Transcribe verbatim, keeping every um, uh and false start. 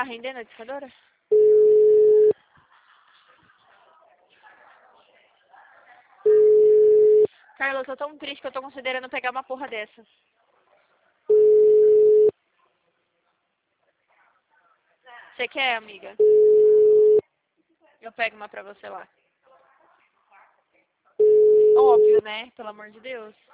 rendendo a discadora? Carla, eu tô tão triste que eu tô considerando pegar uma porra dessa. Você quer, amiga? Eu pego uma pra você lá. Óbvio, né? Pelo amor de Deus.